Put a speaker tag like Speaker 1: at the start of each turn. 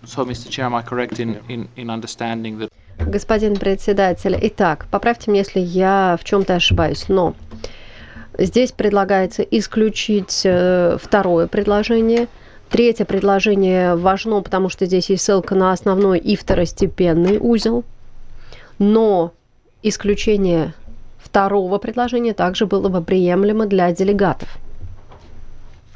Speaker 1: Господин председатель, итак, поправьте меня, если я в чем-то ошибаюсь, но здесь предлагается исключить второе предложение. Третье предложение важно, потому что здесь есть ссылка на основной и второстепенный узел. Но исключение второго предложения также было бы приемлемо для делегатов.